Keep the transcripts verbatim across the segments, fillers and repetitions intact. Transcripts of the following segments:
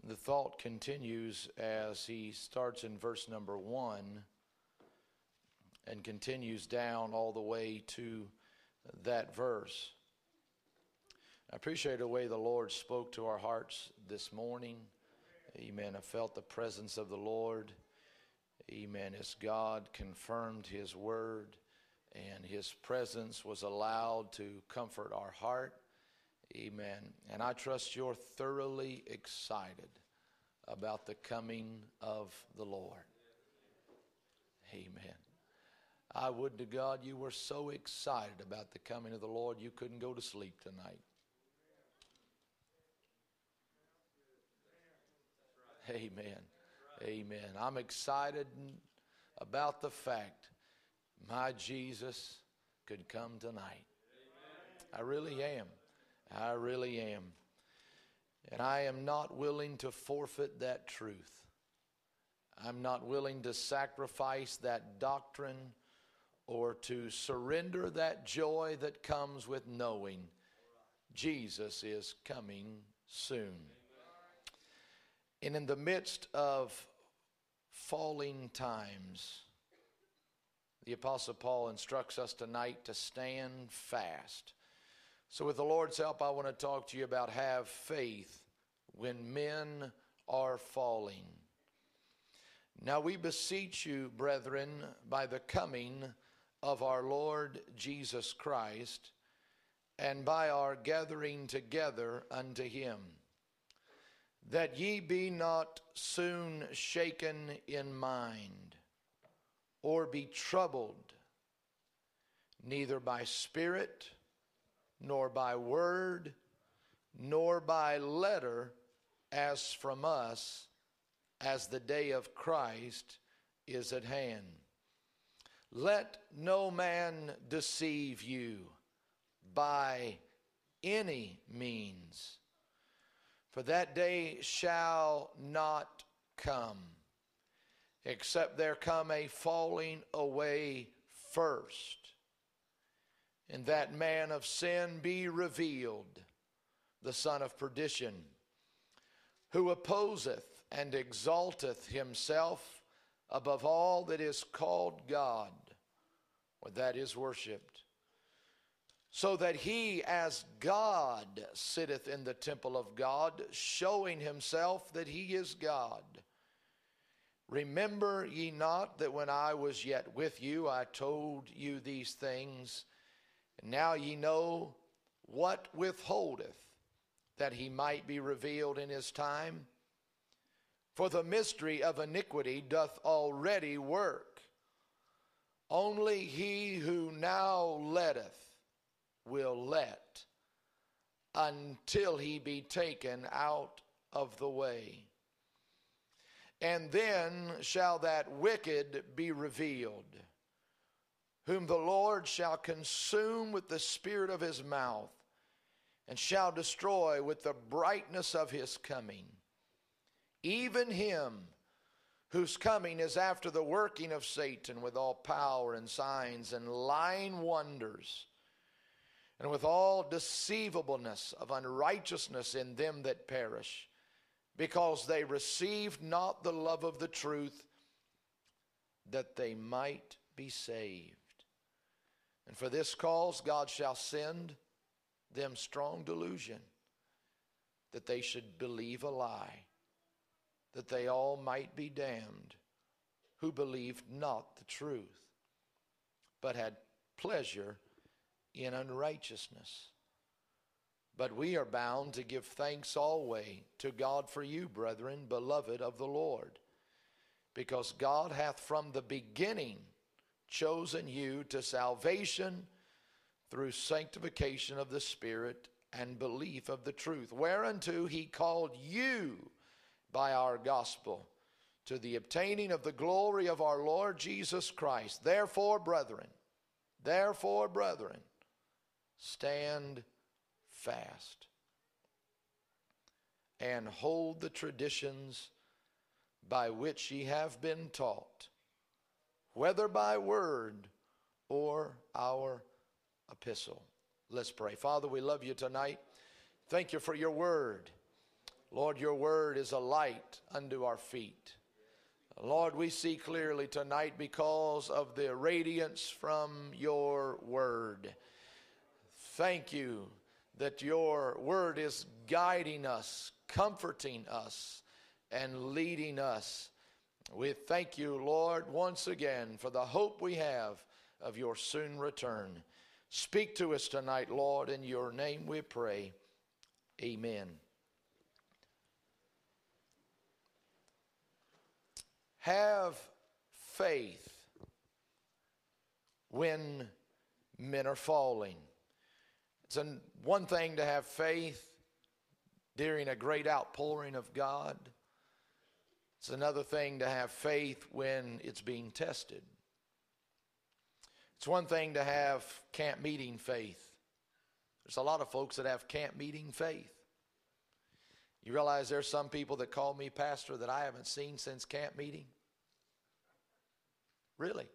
The thought continues as he starts in verse number one and continues down all the way to that verse. I appreciate the way the Lord spoke to our hearts this morning. Amen. I felt the presence of the Lord. Amen. As God confirmed His word and His presence was allowed to comfort our heart. Amen. And I trust you're thoroughly excited about the coming of the Lord. Amen. I would to God you were so excited about the coming of the Lord you couldn't go to sleep tonight. Amen. Amen. I'm excited about the fact my Jesus could come tonight. I really am. I really am. And I am not willing to forfeit that truth. I'm not willing to sacrifice that doctrine or to surrender that joy that comes with knowing Jesus is coming soon. And in the midst of falling times, the Apostle Paul instructs us tonight to stand fast. So with the Lord's help, I want to talk to you about have faith when men are falling. Now we beseech you, brethren, by the coming of our Lord Jesus Christ, and by our gathering together unto Him, that ye be not soon shaken in mind, or be troubled, neither by spirit, nor by word, nor by letter, as from us, as the day of Christ is at hand. Let no man deceive you by any means, for that day shall not come, except there come a falling away first, and that man of sin be revealed, the son of perdition, who opposeth and exalteth himself above all that is called God, or that is worshipped, so that he as God sitteth in the temple of God, showing himself that he is God. Remember ye not that when I was yet with you, I told you these things, and now ye know what withholdeth, that he might be revealed in his time? For the mystery of iniquity doth already work. Only he who now letteth will let, until he be taken out of the way. And then shall that wicked be revealed, whom the Lord shall consume with the spirit of his mouth, and shall destroy with the brightness of his coming. Even him whose coming is after the working of Satan with all power and signs and lying wonders, and with all deceivableness of unrighteousness in them that perish, because they received not the love of the truth, that they might be saved. And for this cause God shall send them strong delusion, that they should believe a lie, that they all might be damned, who believed not the truth, but had pleasure in unrighteousness. But we are bound to give thanks always to God for you, brethren, beloved of the Lord, because God hath from the beginning chosen you to salvation through sanctification of the Spirit and belief of the truth, whereunto he called you by our gospel, to the obtaining of the glory of our Lord Jesus Christ. Therefore, brethren, therefore, brethren, stand fast and hold the traditions by which ye have been taught, whether by word or our epistle. Let's pray. Father, we love you tonight. Thank you for your word. Lord, your word is a light unto our feet. Lord, we see clearly tonight because of the radiance from your word. Thank you that your word is guiding us, comforting us, and leading us. We thank you, Lord, once again for the hope we have of your soon return. Speak to us tonight, Lord, in your name we pray. Amen. Have faith when men are falling. It's an, one thing to have faith during a great outpouring of God. It's another thing to have faith when it's being tested. It's one thing to have camp meeting faith. There's a lot of folks that have camp meeting faith. You realize there's some people that call me pastor that I haven't seen since camp meeting? Really?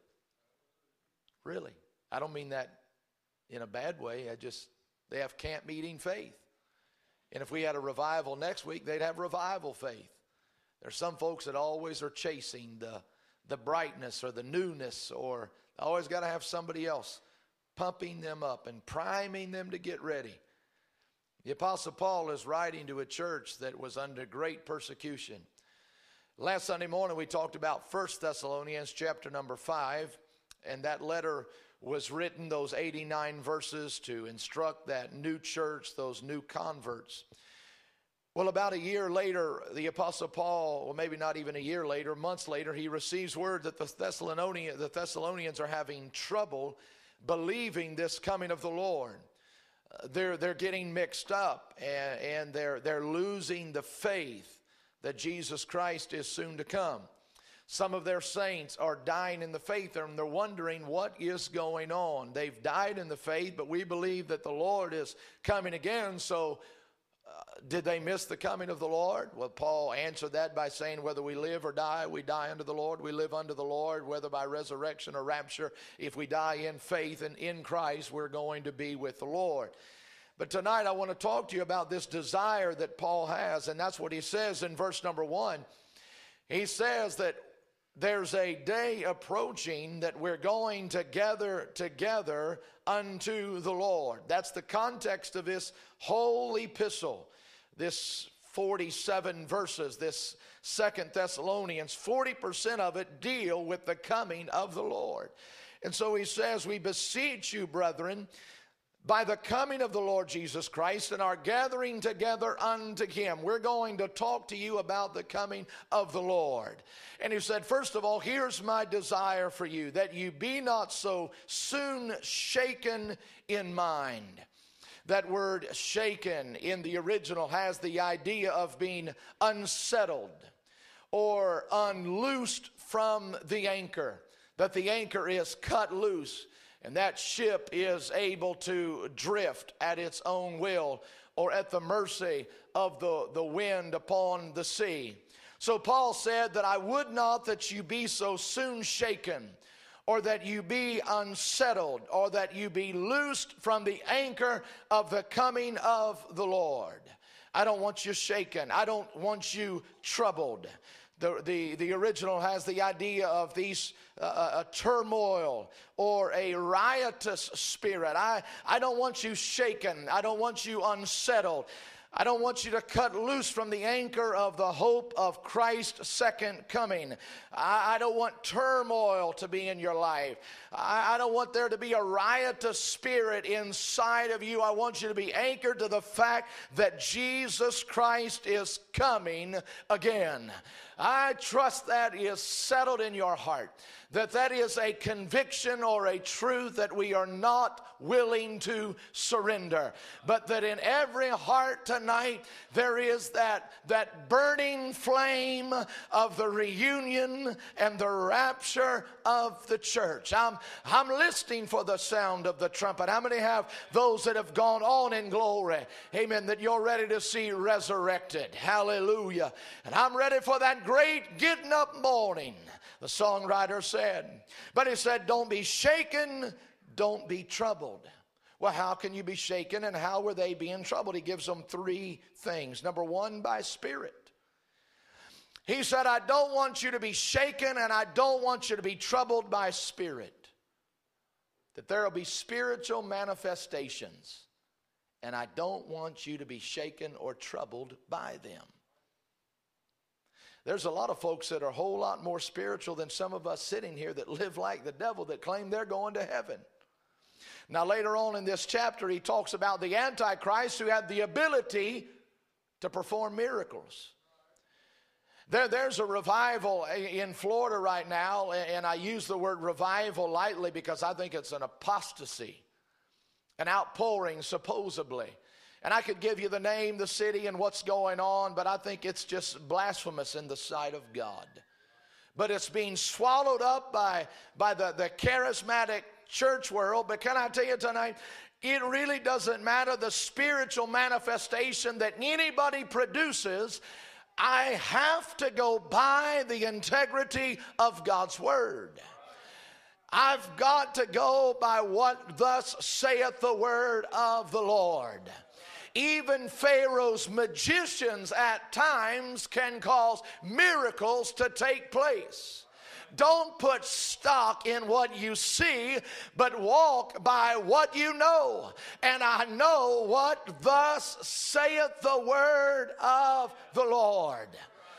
Really? I don't mean that in a bad way. I just, they have camp meeting faith. And if we had a revival next week, they'd have revival faith. There's some folks that always are chasing the, the brightness or the newness, or always got to have somebody else pumping them up and priming them to get ready. The Apostle Paul is writing to a church that was under great persecution. Last Sunday morning we talked about First Thessalonians chapter number five, and that letter was written, those eighty-nine verses, to instruct that new church, those new converts. Well, about a year later, the Apostle Paul, well, maybe not even a year later, months later, he receives word that the Thessalonians, the Thessalonians are having trouble believing this coming of the Lord. Uh, they're, they're getting mixed up, and, and they're, they're losing the faith that Jesus Christ is soon to come. Some of their saints are dying in the faith, and they're wondering what is going on. They've died in the faith, but we believe that the Lord is coming again, so uh, did they miss the coming of the Lord? Well, Paul answered that by saying, whether we live or die, we die unto the Lord. We live unto the Lord, whether by resurrection or rapture. If we die in faith and in Christ, we're going to be with the Lord. But tonight I want to talk to you about this desire that Paul has, and that's what he says in verse number one. He says that there's a day approaching that we're going to gather together unto the Lord. That's the context of this whole epistle, this forty-seven verses, this Second Thessalonians. forty percent of it deal with the coming of the Lord. And so he says, we beseech you, brethren, by the coming of the Lord Jesus Christ and our gathering together unto him. We're going to talk to you about the coming of the Lord. And he said, first of all, here's my desire for you, that you be not so soon shaken in mind. That word shaken in the original has the idea of being unsettled or unloosed from the anchor. That the anchor is cut loose, and that ship is able to drift at its own will or at the mercy of the, the wind upon the sea. So Paul said that I would not that you be so soon shaken, or that you be unsettled, or that you be loosed from the anchor of the coming of the Lord. I don't want you shaken. I don't want you troubled. The, the, the original has the idea of these uh, a turmoil or a riotous spirit. I, I don't want you shaken. I don't want you unsettled. I don't want you to cut loose from the anchor of the hope of Christ's second coming. I, I don't want turmoil to be in your life. I, I don't want there to be a riotous spirit inside of you. I want you to be anchored to the fact that Jesus Christ is coming again. I trust that is settled in your heart, that that is a conviction or a truth that we are not willing to surrender, but that in every heart tonight there is that, that burning flame of the reunion and the rapture of the church. I'm, I'm listening for the sound of the trumpet. How many have those that have gone on in glory? Amen. That you're ready to see resurrected. Hallelujah. And I'm ready for that great getting up morning, the songwriter said. But he said, don't be shaken, don't be troubled. Well, how can you be shaken and how were they being troubled? He gives them three things. Number one, by spirit. He said, I don't want you to be shaken and I don't want you to be troubled by spirit. That there will be spiritual manifestations. And I don't want you to be shaken or troubled by them. There's a lot of folks that are a whole lot more spiritual than some of us sitting here that live like the devil, that claim they're going to heaven. Now later on in this chapter, he talks about the Antichrist who had the ability to perform miracles. There, there's a revival in Florida right now, and I use the word revival lightly because I think it's an apostasy, an outpouring supposedly. And I could give you the name, the city, and what's going on, but I think it's just blasphemous in the sight of God. But it's being swallowed up by, by the, the charismatic church world. But can I tell you tonight, it really doesn't matter the spiritual manifestation that anybody produces. I have to go by the integrity of God's word. I've got to go by what thus saith the word of the Lord. Even Pharaoh's magicians at times can cause miracles to take place. Don't put stock in what you see, but walk by what you know. And I know what thus saith the word of the Lord.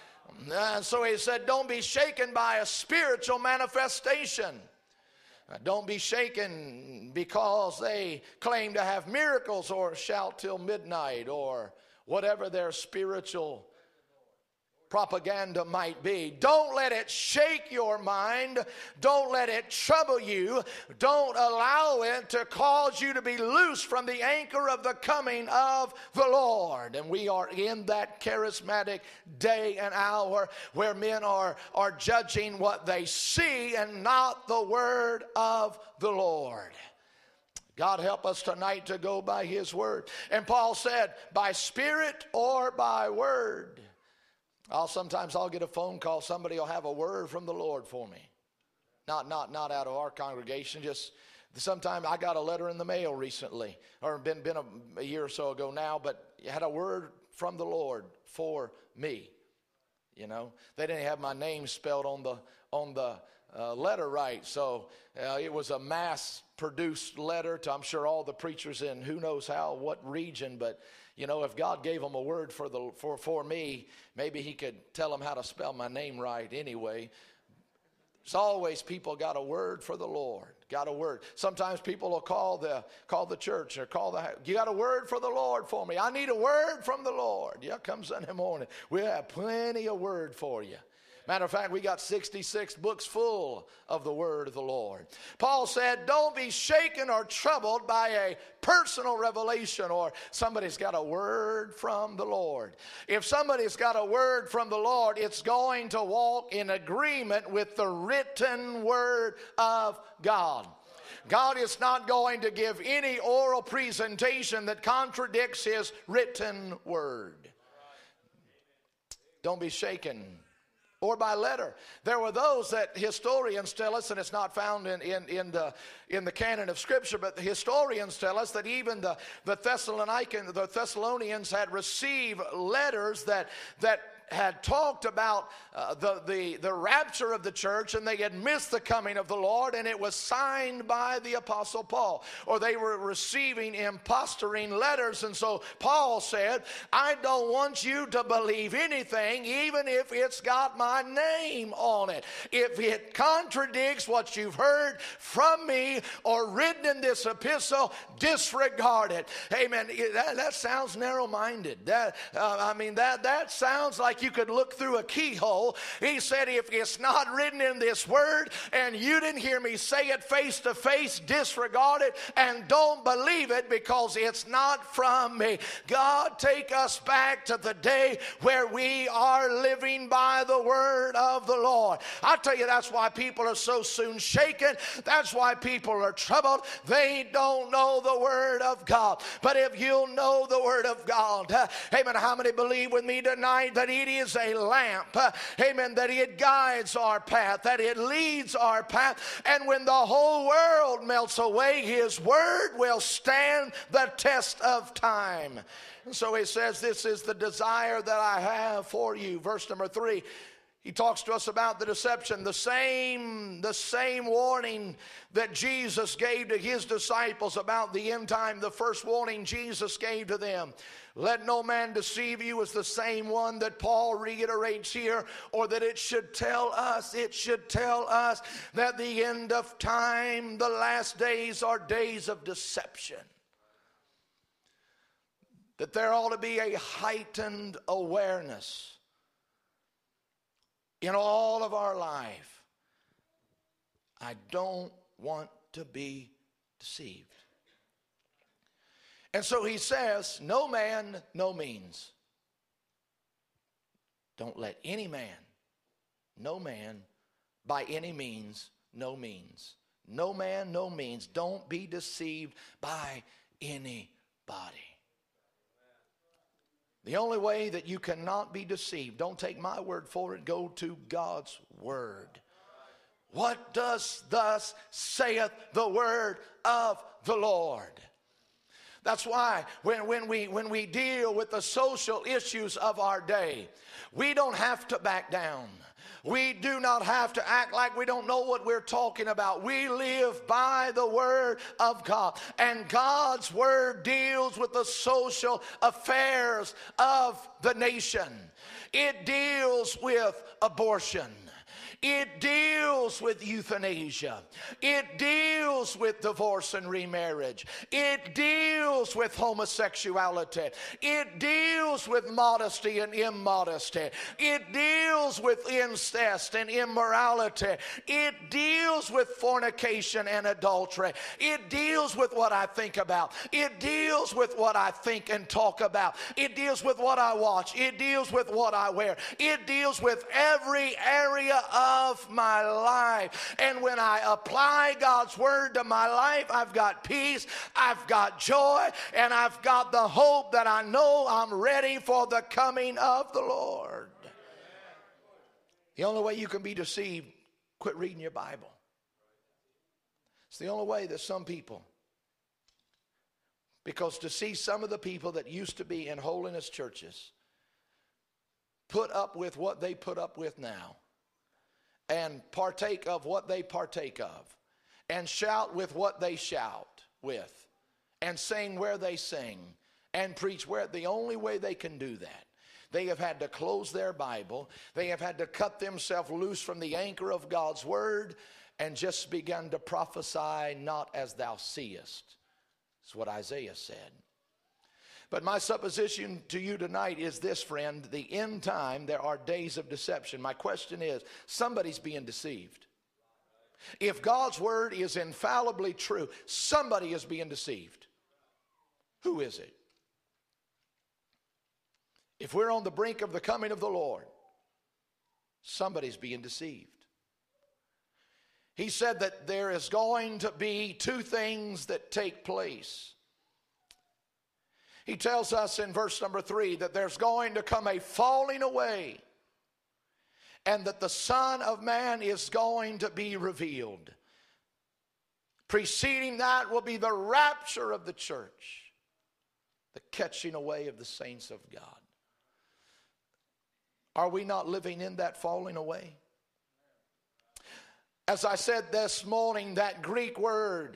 And so he said, don't be shaken by a spiritual manifestation. Don't be shaken because they claim to have miracles or shout till midnight or whatever their spiritual propaganda might be. Don't let it shake your mind. Don't let it trouble you. Don't allow it to cause you to be loose from the anchor of the coming of the Lord. And we are in that charismatic day and hour where men are, are judging what they see and not the word of the Lord. God help us tonight to go by his word. And Paul said, by spirit or by word. I'll sometimes I'll get a phone call. Somebody will have a word from the Lord for me. Not, not, not out of our congregation. Just sometime I got a letter in the mail recently, or been, been a, a year or so ago now, but you had a word from the Lord for me. You know, they didn't have my name spelled on the, on the uh, letter right. So uh, it was a mass produced letter to, I'm sure, all the preachers in who knows how, what region, but you know, if God gave them a word for the for, for me, maybe he could tell them how to spell my name right anyway. It's always people got a word for the Lord. Got a word. Sometimes people will call the call the church or call the, you got a word for the Lord for me. I need a word from the Lord. Yeah, come Sunday morning. We'll have plenty of word for you. Matter of fact, we got sixty-six books full of the word of the Lord. Paul said, don't be shaken or troubled by a personal revelation or somebody's got a word from the Lord. If somebody's got a word from the Lord, it's going to walk in agreement with the written word of God. God is not going to give any oral presentation that contradicts his written word. Don't be shaken. Or by letter. There were those that historians tell us, and it's not found in, in, in, the, in the canon of Scripture, but the historians tell us that even the, the, Thessalonican, the Thessalonians had received letters that, that had talked about uh, the, the, the rapture of the church, and they had missed the coming of the Lord, and it was signed by the Apostle Paul. Or they were receiving impostering letters, and so Paul said, I don't want you to believe anything, even if it's got my name on it. If it contradicts what you've heard from me or written in this epistle, disregard it. Amen. That, that sounds narrow-minded. That, uh, I mean, that, that sounds like you could look through a keyhole. He said, if it's not written in this word and you didn't hear me say it face to face, disregard it and don't believe it because it's not from me. God, take us back to the day where we are living by the word of the Lord. I tell you, that's why people are so soon shaken. That's why people are troubled. They don't know the word of God. But if you'll know the word of God, amen, how many believe with me tonight that it is a lamp, uh, amen, that it guides our path, that it leads our path. And when the whole world melts away, his word will stand the test of time. And so he says, this is the desire that I have for you. Verse number three, he talks to us about the deception. The same, the same warning that Jesus gave to his disciples about the end time, the first warning Jesus gave to them. Let no man deceive you is the same one that Paul reiterates here, or that it should tell us, it should tell us that the end of time, the last days are days of deception. That there ought to be a heightened awareness in all of our life. I don't want to be deceived. And so he says, no man, no means. Don't let any man, no man, by any means, no means. No man, no means. Don't be deceived by anybody. The only way that you cannot be deceived, don't take my word for it, go to God's word. What does thus saith the word of the Lord? That's why when, when, we, when we deal with the social issues of our day, we don't have to back down. We do not have to act like we don't know what we're talking about. We live by the word of God. And God's word deals with the social affairs of the nation. It deals with abortion. It deals with euthanasia. It deals with divorce and remarriage. It deals with homosexuality. It deals with modesty and immodesty. It deals with incest and immorality. It deals with fornication and adultery. It deals with what I think about. It deals with what I think and talk about. It deals with what I watch. It deals with what I wear. It deals with every area of of my life. And when I apply God's word to my life, I've got peace, I've got joy, and I've got the hope that I know I'm ready for the coming of the Lord. The only way you can be deceived, quit reading your Bible. It's the only way that some people, because to see some of the people that used to be in holiness churches put up with what they put up with now, and partake of what they partake of, and shout with what they shout with, and sing where they sing, and preach where, the only way they can do that, they have had to close their Bible, they have had to cut themselves loose from the anchor of God's word, and just begun to prophesy not as thou seest. That's what Isaiah said. But my supposition to you tonight is this, friend. The end time, there are days of deception. My question is, somebody's being deceived. If God's word is infallibly true, somebody is being deceived. Who is it? If we're on the brink of the coming of the Lord, somebody's being deceived. He said that there is going to be two things that take place. He tells us in verse number three that there's going to come a falling away, and that the Son of Man is going to be revealed. Preceding that will be the rapture of the church, the catching away of the saints of God. Are we not living in that falling away? As I said this morning, that Greek word,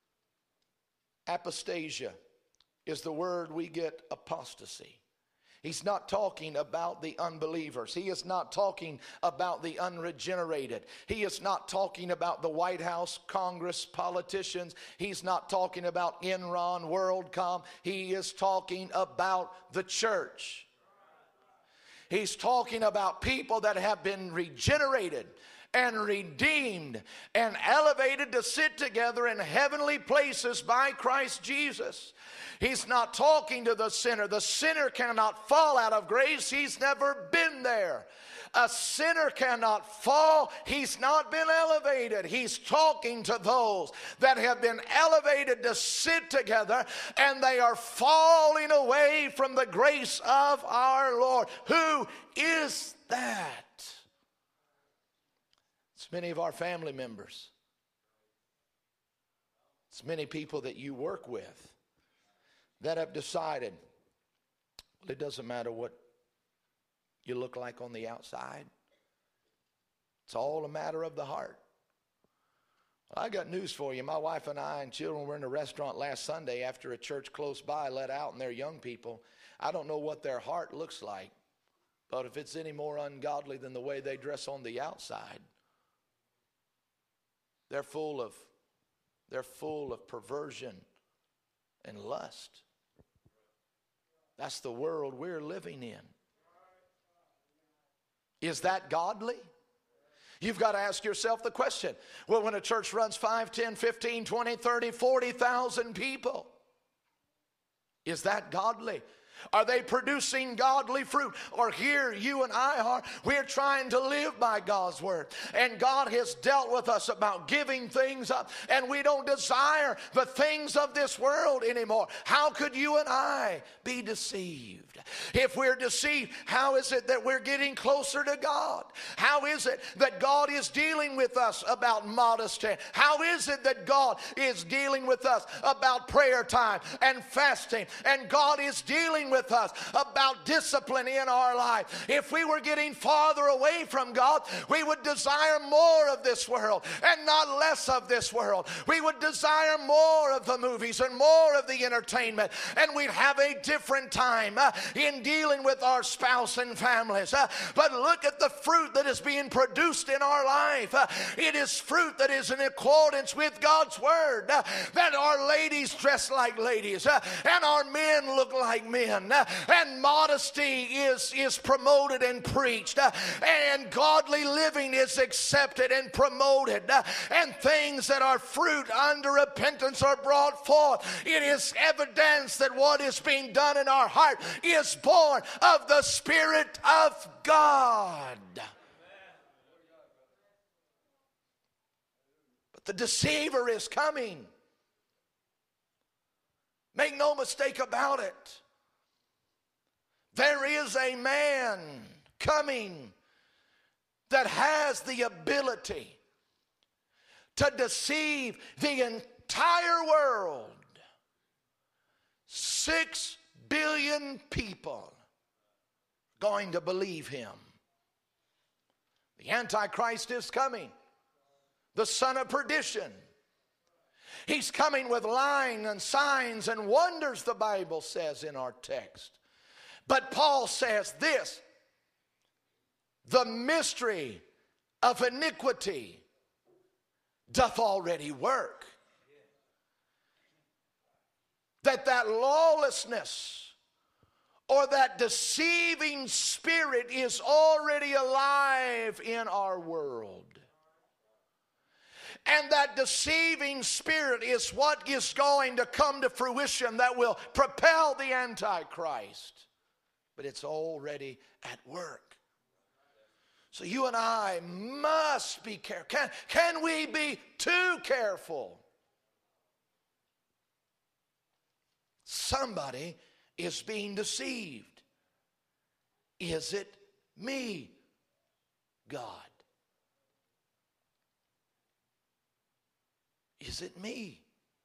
apostasia, is the word we get apostasy. He's not talking about the unbelievers. He is not talking about the unregenerated. He is not talking about the White House, Congress, politicians. He's not talking about Enron, WorldCom. He is talking about the church. He's talking about people that have been regenerated and redeemed and elevated to sit together in heavenly places by Christ Jesus. He's not talking to the sinner. The sinner cannot fall out of grace. He's never been there. A sinner cannot fall. He's not been elevated. He's talking to those that have been elevated to sit together, and they are falling away from the grace of our Lord. Who is that? It's many of our family members. It's many people that you work with that have decided, well, it doesn't matter what you look like on the outside. It's all a matter of the heart. Well, I got news for you. My wife and I and children were in a restaurant last Sunday after a church close by let out, and they're young people. I don't know what their heart looks like, but if it's any more ungodly than the way they dress on the outside, they're full of, they're full of perversion and lust. That's the world we're living in. Is that godly? You've got to ask yourself the question. Well, when a church runs five, ten, fifteen, twenty, thirty, forty thousand people, is that godly? Are they producing godly fruit? Or here you and I are, we're trying to live by God's word. And God has dealt with us about giving things up. And we don't desire the things of this world anymore. How could you and I be deceived? If we're deceived, how is it that we're getting closer to God? How is it that God is dealing with us about modesty? How is it that God is dealing with us about prayer time and fasting? And God is dealing with us about discipline in our life. If we were getting farther away from God, we would desire more of this world and not less of this world. We would desire more of the movies and more of the entertainment, and we'd have a different time uh, in dealing with our spouse and families. Uh, but look at the fruit that is being produced in our life. Uh, it is fruit that is in accordance with God's word. Uh, that our ladies dress like ladies uh, and our men look like men. Uh, and modesty is, is promoted and preached. Uh, and godly living is accepted and promoted. Uh, and things that are fruit unto repentance are brought forth. It is evidence that what is being done in our heart is born of the Spirit of God. But the deceiver is coming. Make no mistake about it. There is a man coming that has the ability to deceive the entire world. Six billion people going to believe him. The Antichrist is coming. The son of perdition. He's coming with lying and signs and wonders, the Bible says in our text. But Paul says this: the mystery of iniquity doth already work. That that lawlessness or that deceiving spirit is already alive in our world. And that deceiving spirit is what is going to come to fruition that will propel the Antichrist. But it's already at work. So you and I must be careful. Can, can we be too careful? Somebody is being deceived. Is it me, God? Is it me?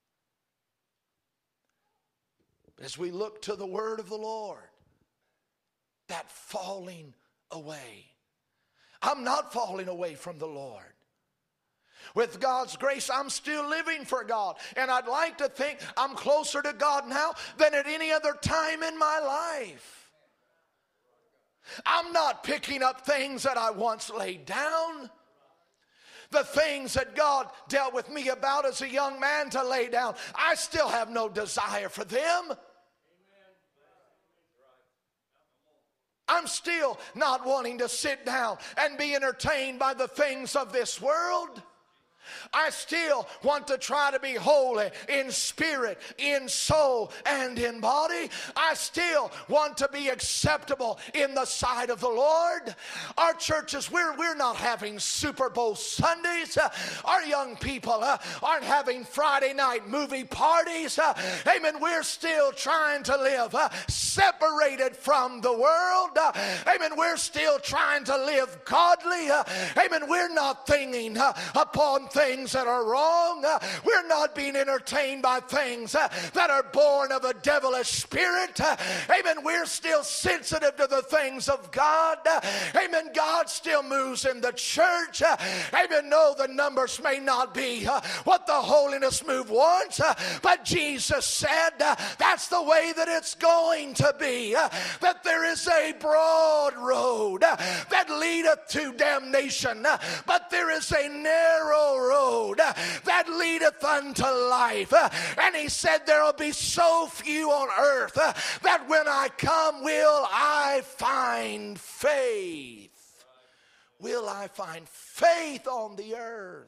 As we look to the word of the Lord, that falling away. I'm not falling away from the Lord. With God's grace, I'm still living for God. And I'd like to think I'm closer to God now than at any other time in my life. I'm not picking up things that I once laid down. The things that God dealt with me about as a young man to lay down, I still have no desire for them. I'm still not wanting to sit down and be entertained by the things of this world. I still want to try to be holy in spirit, in soul, and in body. I still want to be acceptable in the sight of the Lord. Our churches, we're, we're not having Super Bowl Sundays. Uh, our young people uh, aren't having Friday night movie parties. Uh, amen. We're still trying to live uh, separated from the world. Uh, amen. We're still trying to live godly. Uh, amen. We're not thinking uh, upon things that are wrong. Uh, we're not being entertained by things uh, that are born of a devilish spirit. Uh, amen. We're still sensitive to the things of God. Uh, amen. God still moves in the church. Uh, amen. No, the numbers may not be uh, what the holiness move wants, uh, but Jesus said uh, that's the way that it's going to be. Uh, that there is a broad road uh, that leadeth to damnation, uh, but there is a narrow road that leadeth unto life. And he said there will be so few on earth that when I come will I find faith. Will I find faith on the earth?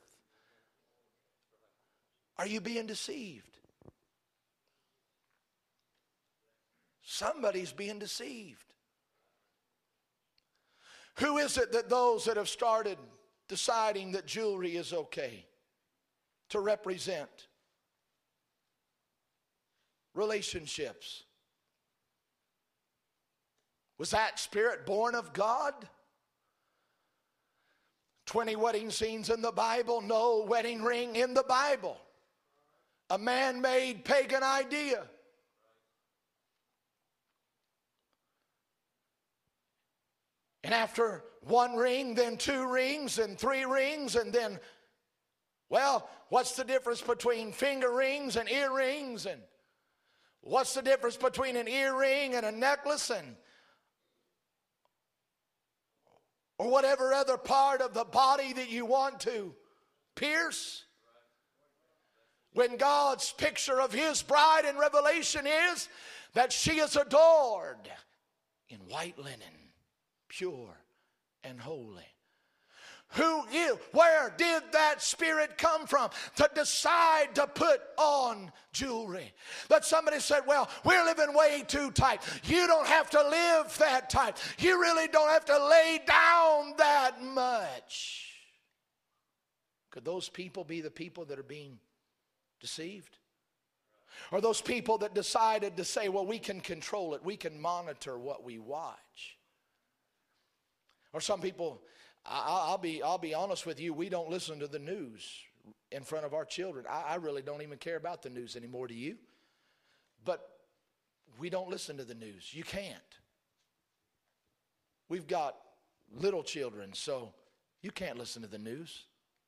Are you being deceived? Somebody's being deceived. Who is it that those that have started deciding that jewelry is okay to represent relationships? Was that spirit born of God? twenty wedding scenes in the Bible, no wedding ring in the Bible. A man-made pagan idea. And after one ring, then two rings, and three rings, and then, well, what's the difference between finger rings and earrings? And what's the difference between an earring and a necklace? And or whatever other part of the body that you want to pierce? When God's picture of his bride in Revelation is that she is adored in white linen, pure and holy. Who is, where did that spirit come from to decide to put on jewelry? That somebody said, well, we're living way too tight. You don't have to live that tight. You really don't have to lay down that much. Could those people be the people that are being deceived? Or those people that decided to say, well, we can control it. We can monitor what we watch. Or some people, I'll be, I'll be honest with you, we don't listen to the news in front of our children. I, I really don't even care about the news anymore, do you? But we don't listen to the news. You can't. We've got little children, so you can't listen to the news.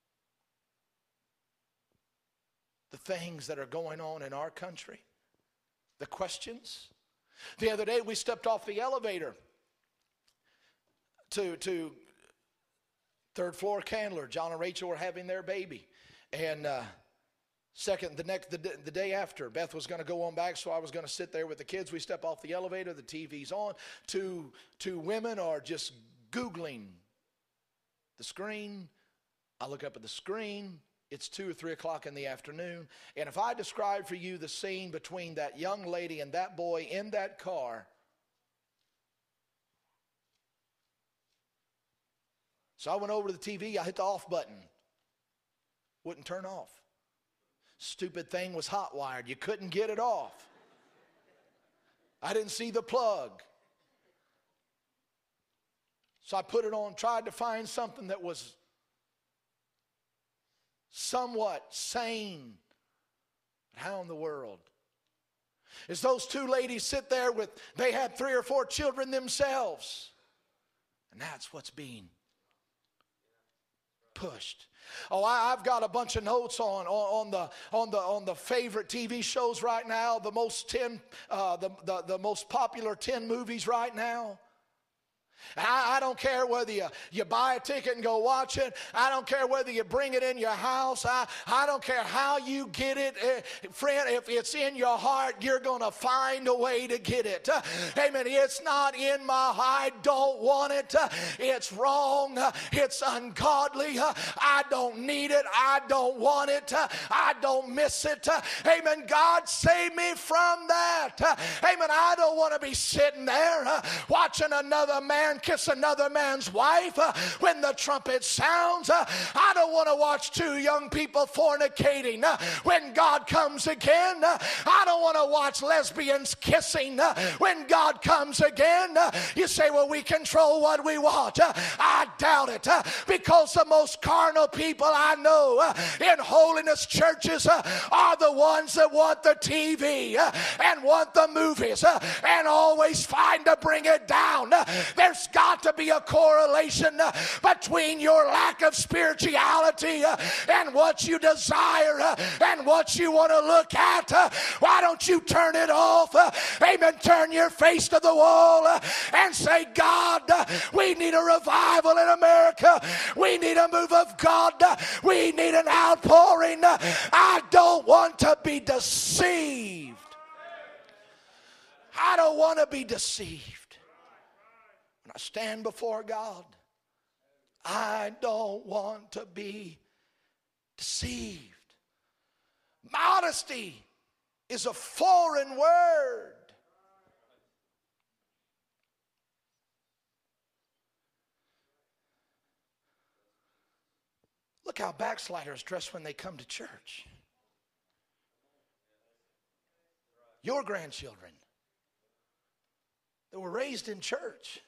The things that are going on in our country, the questions. The other day we stepped off the elevator to to third floor Candler. John and Rachel were having their baby, and uh, second the next the, the day after, Beth was going to go on back, so I was going to sit there with the kids. We step off the elevator, the T V's on. Two two women are just googling the screen. I look up at the screen. It's two or three o'clock in the afternoon. And if I describe for you the scene between that young lady and that boy in that car, so I went over to the T V, I hit the off button. Wouldn't turn off. Stupid thing was hot wired. You couldn't get it off. I didn't see the plug. So I put it on, tried to find something that was somewhat sane. How in the world? As those two ladies sit there with, they had three or four children themselves. And that's what's being pushed. Oh, I, I've got a bunch of notes on, on, on the on the on the favorite T V shows right now. The most ten, uh, the, the the most popular ten movies right now. I, I don't care whether you, you buy a ticket and go watch it. I don't care whether you bring it in your house. I, I don't care how you get it. Uh, friend, if it's in your heart, you're going to find a way to get it. Uh, amen. It's not in my heart. I don't want it. Uh, it's wrong. Uh, it's ungodly. Uh, I don't need it. I don't want it. Uh, I don't miss it. Uh, amen. God save me from that. Uh, amen. I don't want to be sitting there uh, watching another man kiss another man's wife uh, when the trumpet sounds. Uh, I don't want to watch two young people fornicating uh, when God comes again. Uh, I don't want to watch lesbians kissing uh, when God comes again. Uh, you say, well, we control what we want. Uh, I doubt it uh, because the most carnal people I know uh, in holiness churches uh, are the ones that want the T V uh, and want the movies uh, and always find to bring it down. Uh, there's got to be a correlation uh, between your lack of spirituality uh, and what you desire uh, and what you want to look at. Uh, why don't you turn it off? Uh, amen. Turn your face to the wall uh, and say, God, uh, we need a revival in America. We need a move of God. Uh, we need an outpouring. Uh, I don't want to be deceived. I don't want to be deceived. When I stand before God, I don't want to be deceived. Modesty is a foreign word. Look how backsliders dress when they come to church. Your grandchildren that were raised in church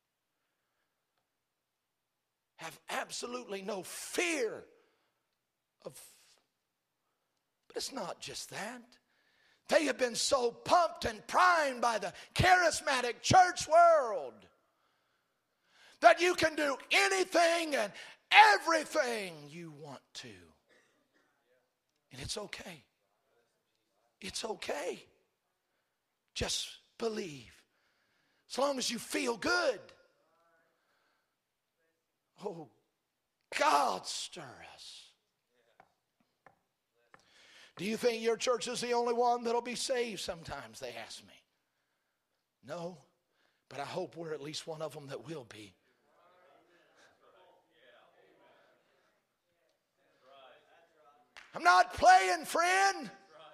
have absolutely no fear of, but it's not just that. They have been so pumped and primed by the charismatic church world that you can do anything and everything you want to. And it's okay. It's okay. Just believe. As long as you feel good. Oh, God, stir us. Do you think your church is the only one that'll be saved? Sometimes they ask me. No, but I hope we're at least one of them that will be. I'm not playing, friend.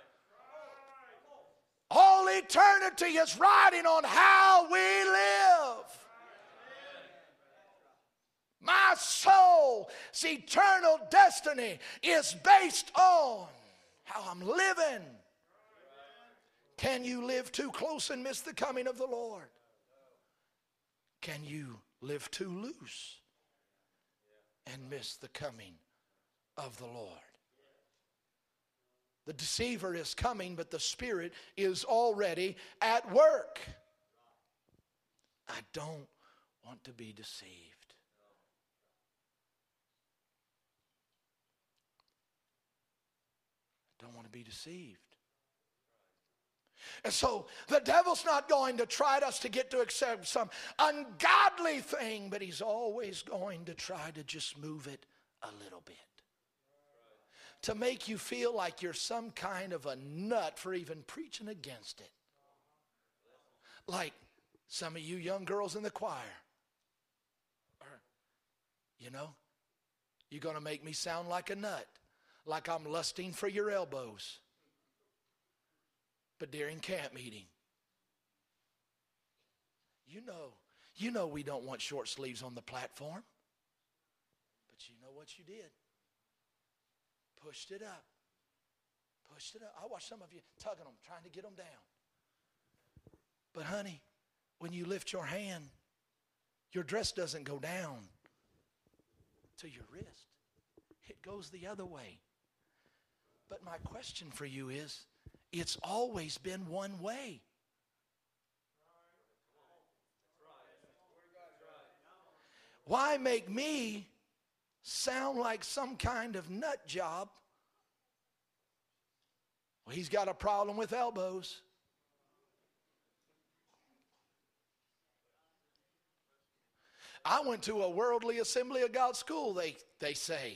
All eternity is riding on how we live. My soul's eternal destiny is based on how I'm living. Can you live too close and miss the coming of the Lord? Can you live too loose and miss the coming of the Lord? The deceiver is coming, but the Spirit is already at work. I don't want to be deceived. I don't want to be deceived. And so the devil's not going to try us to get to accept some ungodly thing, but he's always going to try to just move it a little bit. To make you feel like you're some kind of a nut for even preaching against it. Like some of you young girls in the choir. Or, you know, you're going to make me sound like a nut. Like I'm lusting for your elbows. But during camp meeting, you know, you know we don't want short sleeves on the platform. But you know what you did? Pushed it up. Pushed it up. I watched some of you tugging them, trying to get them down. But honey, when you lift your hand, your dress doesn't go down to your wrist. It goes the other way. But my question for you is, it's always been one way. Why make me sound like some kind of nut job? Well, he's got a problem with elbows. I went to a Worldly Assembly of God school, they, they say.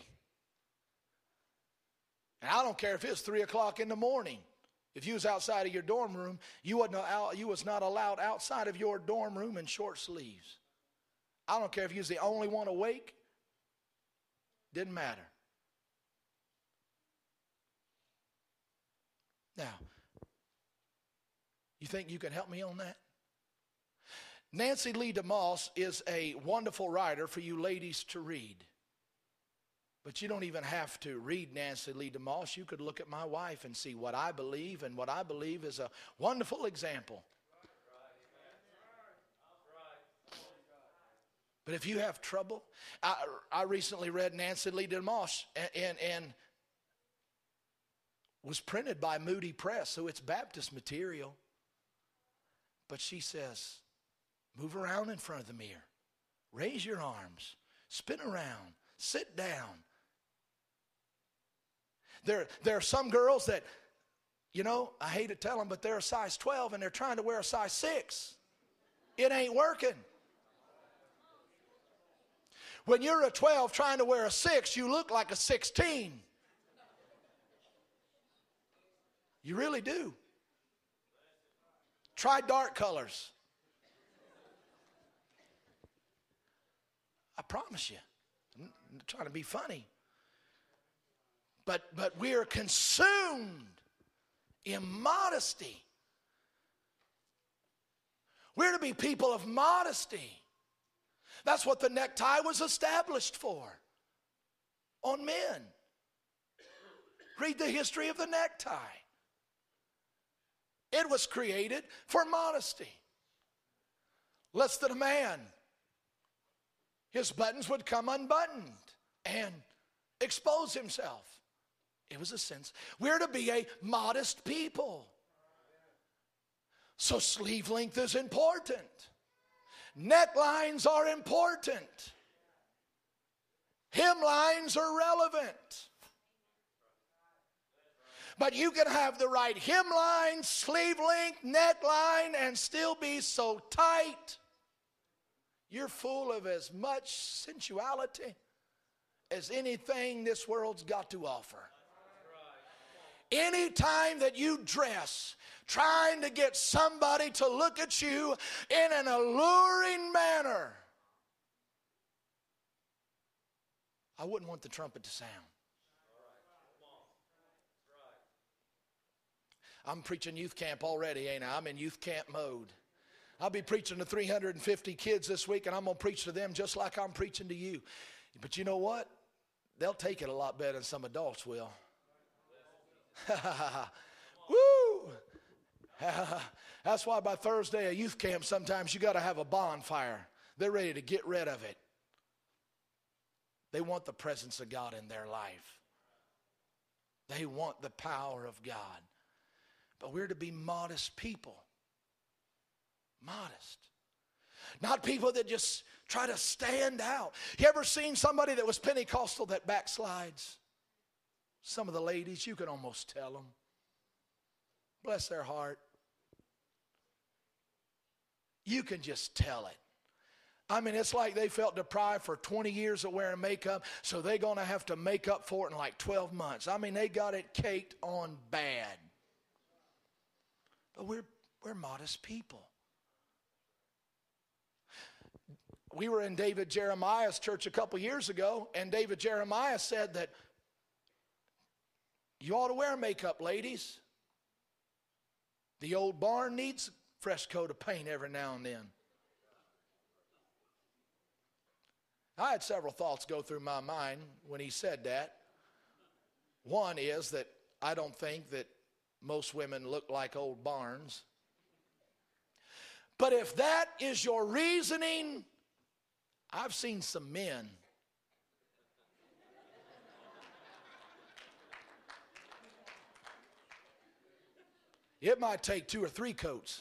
And I don't care if it's three o'clock in the morning. If you was outside of your dorm room, you wasn't out, you was not allowed outside of your dorm room in short sleeves. I don't care if you was the only one awake. Didn't matter. Now, you think you can help me on that? Nancy Lee DeMoss is a wonderful writer for you ladies to read. But you don't even have to read Nancy Lee DeMoss. You could look at my wife and see what I believe, and what I believe is a wonderful example. But if you have trouble, I, I recently read Nancy Lee DeMoss, and, and, and was printed by Moody Press, so it's Baptist material. But she says, move around in front of the mirror. Raise your arms. Spin around. Sit down. There, there are some girls that, you know, I hate to tell them, but they're a size twelve and they're trying to wear a size six. It ain't working. When you're a twelve trying to wear a six, you look like a sixteen. You really do. Try dark colors. I promise you. I'm not trying to be funny. But, but we are consumed in modesty. We're to be people of modesty. That's what the necktie was established for. On men. Read the history of the necktie. It was created for modesty. Less than a man, his buttons would come unbuttoned and expose himself. It was a sense. We're to be a modest people. So sleeve length is important. Necklines are important. Hemlines are relevant. But you can have the right hemline, sleeve length, neckline, and still be so tight. You're full of as much sensuality as anything this world's got to offer. Any time that you dress trying to get somebody to look at you in an alluring manner, I wouldn't want the trumpet to sound. I'm preaching youth camp already, ain't I? I'm in youth camp mode. I'll be preaching to three hundred fifty kids this week, and I'm going to preach to them just like I'm preaching to you. But you know what? They'll take it a lot better than some adults will. Woo! That's why by Thursday at youth camp, sometimes you got to have a bonfire. They're ready to get rid of it. They want the presence of God in their life. They want the power of God. But we're to be modest people. Modest. Not people that just try to stand out. You ever seen somebody that was Pentecostal that backslides? Some of the ladies, you can almost tell them. Bless their heart. You can just tell it. I mean, it's like they felt deprived for twenty years of wearing makeup, so they're going to have to make up for it in like twelve months. I mean, they got it caked on bad. But we're, we're modest people. We were in David Jeremiah's church a couple years ago, and David Jeremiah said that you ought to wear makeup, ladies. The old barn needs a fresh coat of paint every now and then. I had several thoughts go through my mind when he said that. One is that I don't think that most women look like old barns. But if that is your reasoning, I've seen some men it might take two or three coats.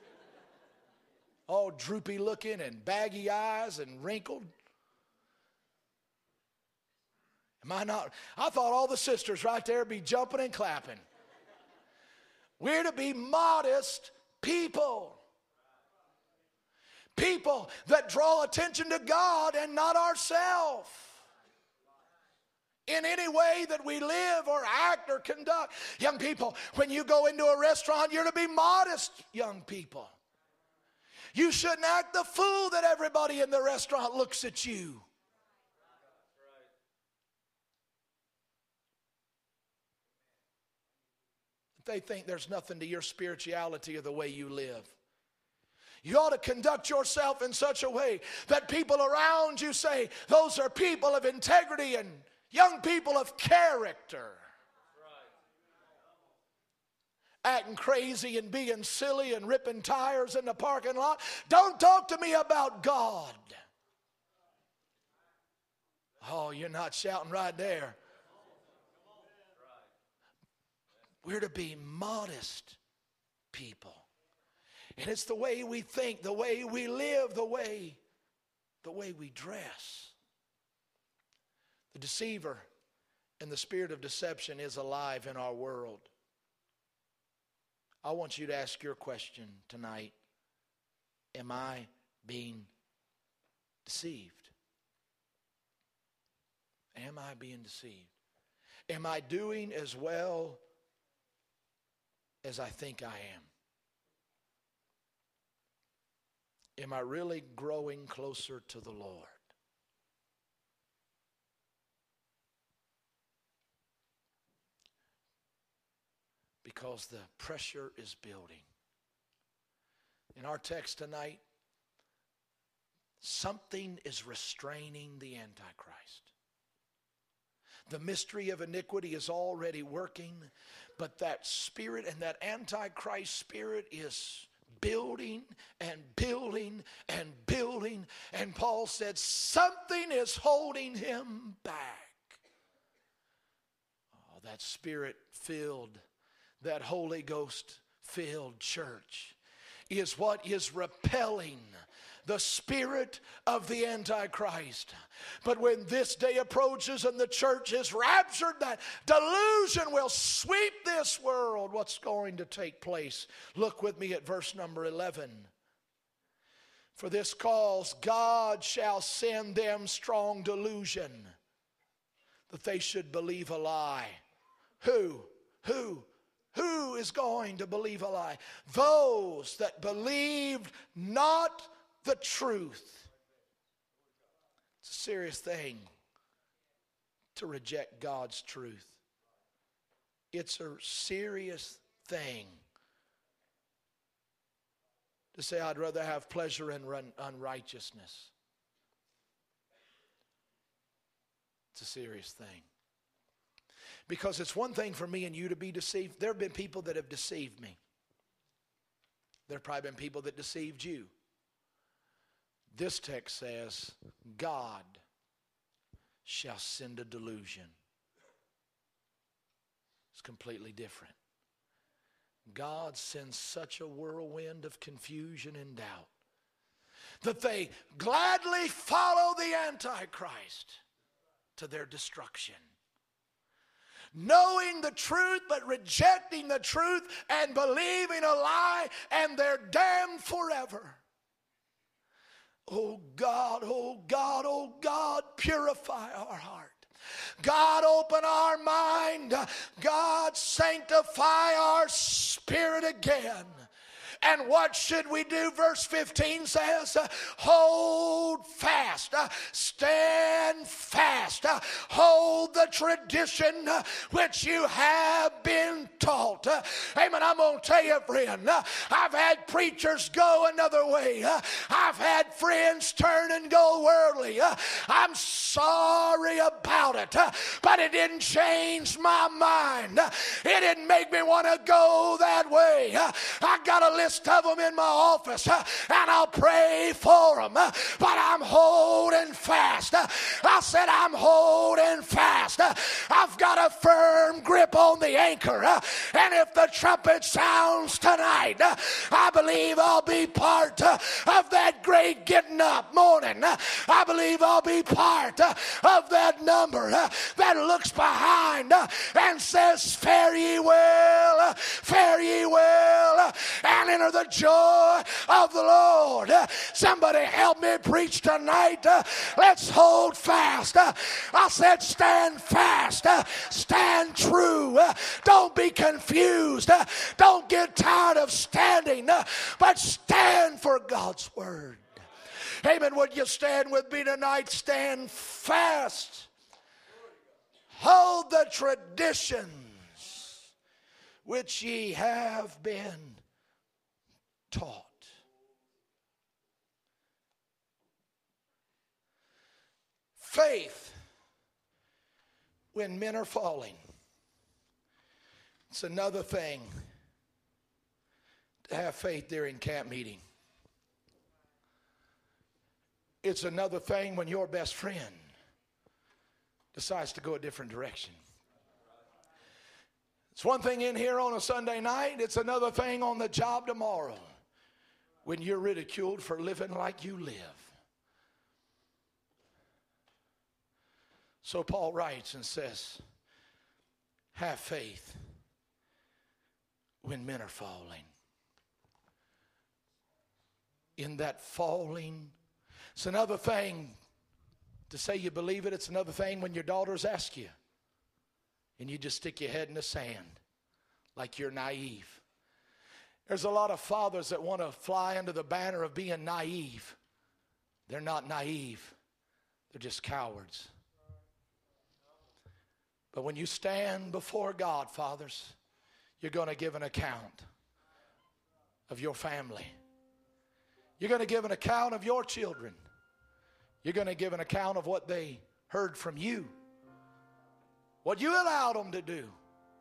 All droopy looking and baggy eyes and wrinkled. Am I not? I thought all the sisters right there would be jumping and clapping. We're to be modest people. People that draw attention to God and not ourselves. In any way that we live or act or conduct. Young people, when you go into a restaurant, you're to be modest, young people. You shouldn't act the fool that everybody in the restaurant looks at you. They think there's nothing to your spirituality or the way you live. You ought to conduct yourself in such a way that people around you say, those are people of integrity and young people of character. Acting crazy and being silly and ripping tires in the parking lot. Don't talk to me about God. Oh, you're not shouting right there. We're to be modest people. And it's the way we think, the way we live, the way, the way we dress. The deceiver and the spirit of deception is alive in our world. I want you to ask your question tonight. Am I being deceived? Am I being deceived? Am I doing as well as I think I am? Am I really growing closer to the Lord? Because the pressure is building. In our text tonight, something is restraining the Antichrist. The mystery of iniquity is already working, but that spirit and that Antichrist spirit is building and building and building. And Paul said something is holding him back. Oh, that spirit-filled, that Holy Ghost-filled church is what is repelling the spirit of the Antichrist. But when this day approaches and the church is raptured, that delusion will sweep this world. What's going to take place? Look with me at verse number eleven. For this cause God shall send them strong delusion, that they should believe a lie. Who? Who? Who is going to believe a lie? Those that believed not the truth. It's a serious thing to reject God's truth. It's a serious thing to say, I'd rather have pleasure in unrighteousness. It's a serious thing. Because it's one thing for me and you to be deceived. There have been people that have deceived me. There have probably been people that deceived you. This text says, God shall send a delusion. It's completely different. God sends such a whirlwind of confusion and doubt that they gladly follow the Antichrist to their destruction. Knowing the truth but rejecting the truth and believing a lie, and they're damned forever. Oh God, oh God, oh God, purify our heart. God, open our mind. God, sanctify our spirit again. And what should we do? Verse fifteen says, hold fast, stand fast, hold the tradition which you have been taught. Amen. I'm going to tell you, friend, I've had preachers go another way. I've had friends turn and go worldly. I'm sorry about it, but it didn't change my mind. It didn't make me want to go that way. I got a list of them in my office, and I'll pray for them, but I'm holding fast. I said I'm I'm holding fast. I've got a firm grip on the anchor. And if the trumpet sounds tonight, I believe I'll be part of that great getting up morning. I believe I'll be part of that number that looks behind and says, fare ye well, fare ye well, and enter the joy of the Lord. Somebody help me preach tonight. Let's hold fast. I said stand fast. Stand true. Don't be confused. Don't get tired of standing, but stand for God's word. Amen. Would you stand with me tonight? Stand fast. Hold the traditions which ye have been taught. Faith when men are falling. It's another thing to have faith during camp meeting. It's another thing when your best friend decides to go a different direction. It's one thing in here on a Sunday night. It's another thing on the job tomorrow when you're ridiculed for living like you live. So Paul writes and says, have faith when men are falling. In that falling, it's another thing to say you believe it. It's another thing when your daughters ask you and you just stick your head in the sand like you're naive. There's a lot of fathers that want to fly under the banner of being naive. They're not naive. They're just cowards. But when you stand before God, fathers, you're going to give an account of your family. You're going to give an account of your children. You're going to give an account of what they heard from you. What you allowed them to do.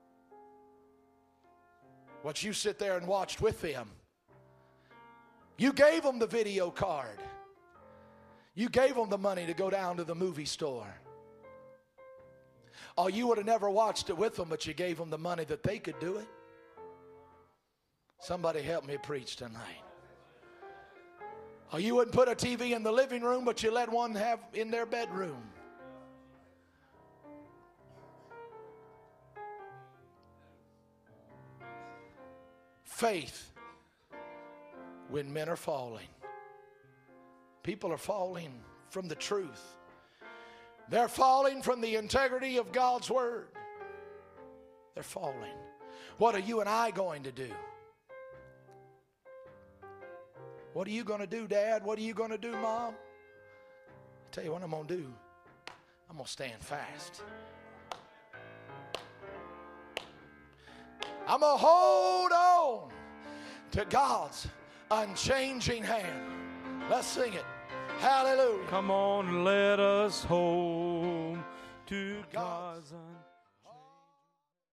What you sit there and watched with them. You gave them the video card. You gave them the money to go down to the movie store. Oh, you would have never watched it with them, but you gave them the money that they could do it. Somebody help me preach tonight. Oh, you wouldn't put a T V in the living room, but you let one have in their bedroom. Faith when men are falling. People are falling from the truth. They're falling from the integrity of God's word. They're falling. What are you and I going to do? What are you going to do, Dad? What are you going to do, Mom? I'll tell you what I'm going to do. I'm going to stand fast. I'm going to hold on to God's unchanging hand. Let's sing it. Hallelujah. Come on, let us hold to God's unchanging